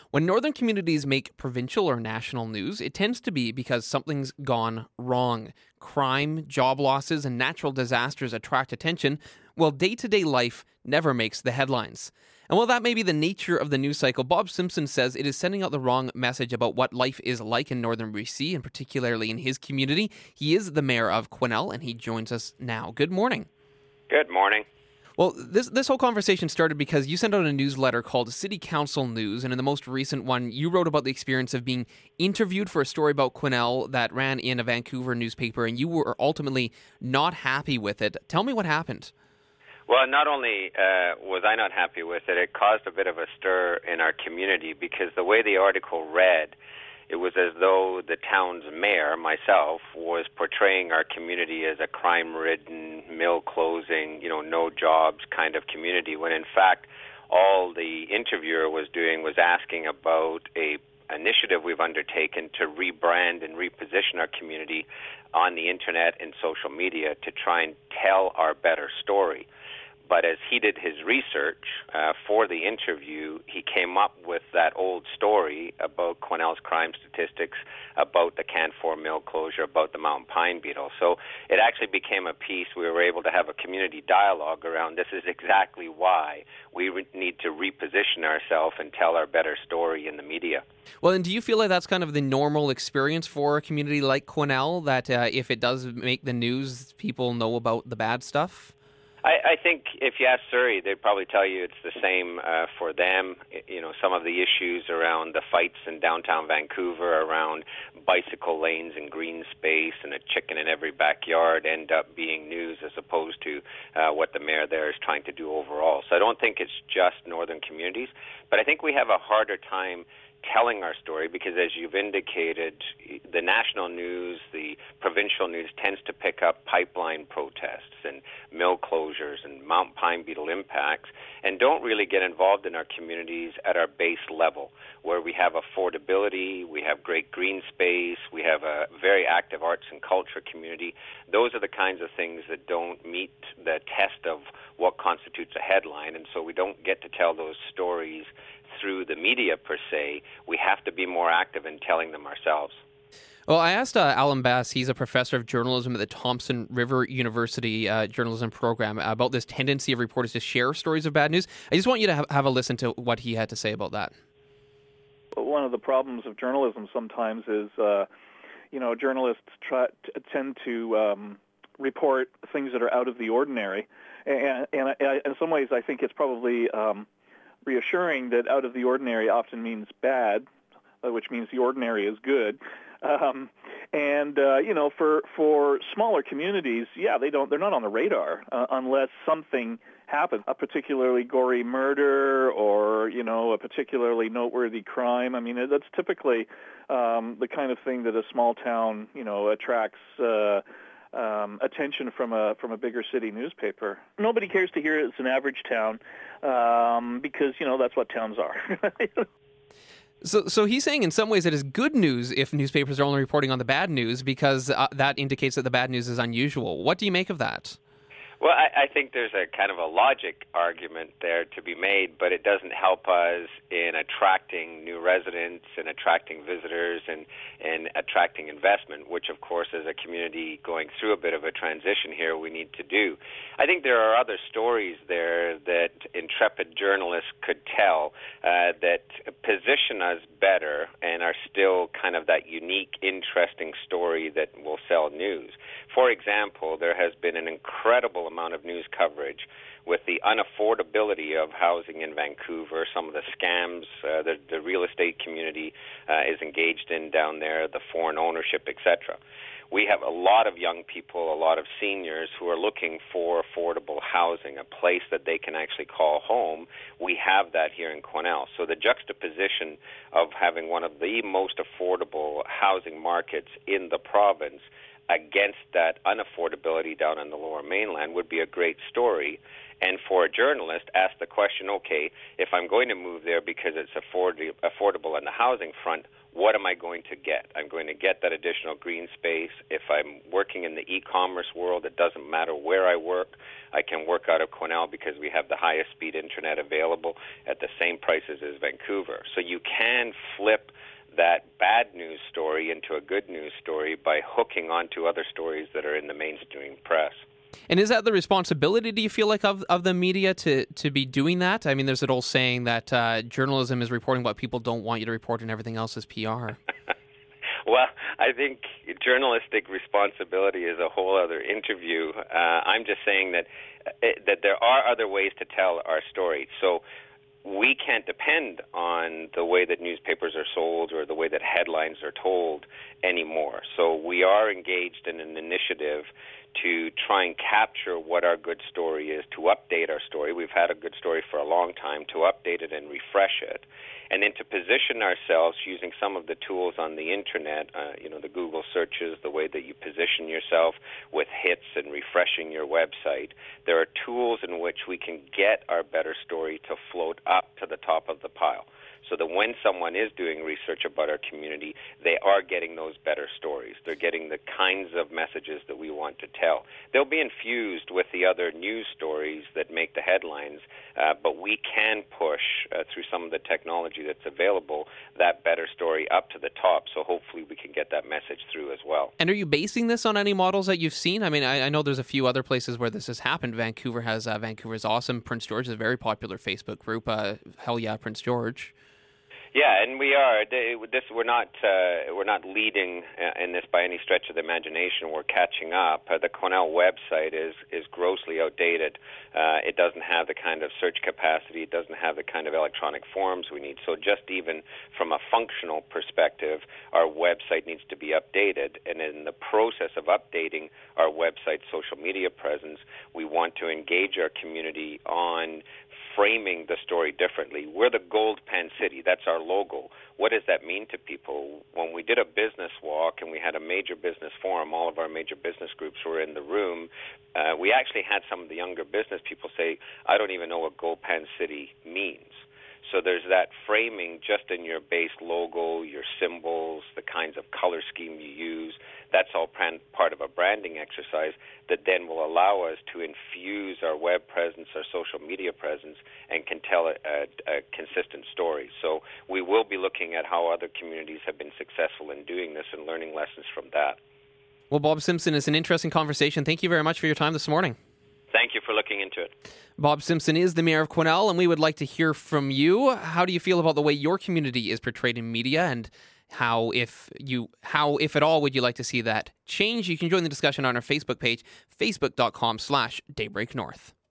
When northern communities make provincial or national news, it tends to be because something's gone wrong. Crime, job losses, and natural disasters attract attention, while day-to-day life never makes the headlines. And while that may be the nature of the news cycle, Bob Simpson says it is sending out the wrong message about what life is like in northern BC, and particularly in his community. He is the mayor of Quesnel, and he joins us now. Good morning. Good morning. Well, this whole conversation started because you sent out a newsletter called City Council News, and in the most recent one, you wrote about the experience of being interviewed for a story about Quesnel that ran in a Vancouver newspaper, and you were ultimately not happy with it. Tell me what happened. Well, not only was I not happy with it, it caused a bit of a stir in our community because the way the article read, it was as though the town's mayor, myself, was portraying our community as a crime-ridden, mill-closing, no jobs kind of community, when in fact all the interviewer was doing was asking about a initiative we've undertaken to rebrand and reposition our community on the internet and social media to try and tell our better story. But as he did his research for the interview, he came up with that old story about Quesnel's crime statistics, about the Canfor mill closure, about the mountain pine beetle. So it actually became a piece. We were able to have a community dialogue around this is exactly why we need to reposition ourselves and tell our better story in the media. Well, and do you feel like that's kind of the normal experience for a community like Quesnel, that if it does make the news, people know about the bad stuff? I think if you ask Surrey, they'd probably tell you it's the same for them. Some of the issues around the fights in downtown Vancouver around bicycle lanes and green space and a chicken in every backyard end up being news as opposed to what the mayor there is trying to do overall. So I don't think it's just northern communities, but I think we have a harder time telling our story because, as you've indicated, the national news, the provincial news tends to pick up pipeline protests and mill closures and mountain pine beetle impacts and don't really get involved in our communities at our base level, where we have affordability, we have great green space, we have a very active arts and culture community. Those are the kinds of things that don't meet the test of what constitutes a headline, and so we don't get to tell those stories through the media per se. We have to be more active in telling them ourselves. Well, I asked Alan Bass, he's a professor of journalism at the Thompson River University journalism program, about this tendency of reporters to share stories of bad news. I just want you to have a listen to what he had to say about that. One of the problems of journalism sometimes is, journalists tend to report things that are out of the ordinary. And in some ways, I think it's probably reassuring that out of the ordinary often means bad, which means the ordinary is good. For smaller communities, they're not on the radar unless something happens, a particularly gory murder or, a particularly noteworthy crime. I mean, that's typically the kind of thing that a small town, attracts attention from a bigger city newspaper. Nobody cares to hear it's an average town because, that's what towns are. So he's saying in some ways it is good news if newspapers are only reporting on the bad news because that indicates that the bad news is unusual. What do you make of that? Well, I think there's a kind of a logic argument there to be made, but it doesn't help us in attracting new residents and attracting visitors and attracting investment, which, of course, as a community going through a bit of a transition here, we need to do. I think there are other stories there that intrepid journalists could tell that position us better and are still kind of that unique, interesting story that will sell news. For example, there has been an incredible amount of news coverage with the unaffordability of housing in Vancouver, some of the scams the real estate community is engaged in down there, the foreign ownership, etc. We have a lot of young people, a lot of seniors who are looking for affordable housing, a place that they can actually call home. We have that here in Quesnel. So the juxtaposition of having one of the most affordable housing markets in the province against that unaffordability down in the Lower Mainland would be a great story. And for a journalist, ask the question, okay, if I'm going to move there because it's affordable on the housing front, what am I going to get? I'm going to get that additional green space. If I'm working in the e-commerce world, it doesn't matter where I work. I can work out of Quesnel because we have the highest speed internet available at the same prices as Vancouver. So you can flip that bad news story into a good news story by hooking onto other stories that are in the mainstream press. And is that the responsibility, do you feel like, of the media to be doing that? I mean, there's an old saying that journalism is reporting what people don't want you to report and everything else is PR. Well, I think journalistic responsibility is a whole other interview. I'm just saying that there are other ways to tell our story. So we can't depend on the way that newspapers are sold or the way that headlines are told anymore. So we are engaged in an initiative to try and capture what our good story is, to update our story. We've had a good story for a long time, to update it and refresh it, and then to position ourselves using some of the tools on the internet, the Google searches, the way that you position yourself with hits and refreshing your website. There are tools in which we can get our better story to float up to the top of the pile, so that when someone is doing research about our community, they are getting those better stories. They're getting the kinds of messages that we want to tell. They'll be infused with the other news stories that make the headlines, but we can push, through some of the technology that's available, that better story up to the top, so hopefully we can get that message through as well. And are you basing this on any models that you've seen? I mean, I know there's a few other places where this has happened. Vancouver has Vancouver's Awesome. Prince George is a very popular Facebook group. Hell yeah, Prince George. Yeah, and we are. We're not leading in this by any stretch of the imagination. We're catching up. The Quesnel website is grossly outdated. It doesn't have the kind of search capacity. It doesn't have the kind of electronic forms we need. So just even from a functional perspective, our website needs to be updated. And in the process of updating our website social media presence, we want to engage our community on framing the story differently. We're the Gold Pen City. That's our logo. What does that mean to people? When we did a business walk and we had a major business forum, all of our major business groups were in the room, we actually had some of the younger business people say, I don't even know what Gold Pen City means. So there's that framing just in your base logo, your symbols, the kinds of color scheme you use. That's all part of a branding exercise that then will allow us to infuse our web presence, our social media presence, and can tell a consistent story. So we will be looking at how other communities have been successful in doing this and learning lessons from that. Well, Bob Simpson, it's an interesting conversation. Thank you very much for your time this morning. Thank you for looking into it. Bob Simpson is the mayor of Quesnel, and we would like to hear from you. How do you feel about the way your community is portrayed in media, and how, if at all, would you like to see that change? You can join the discussion on our Facebook page, facebook.com/DaybreakNorth.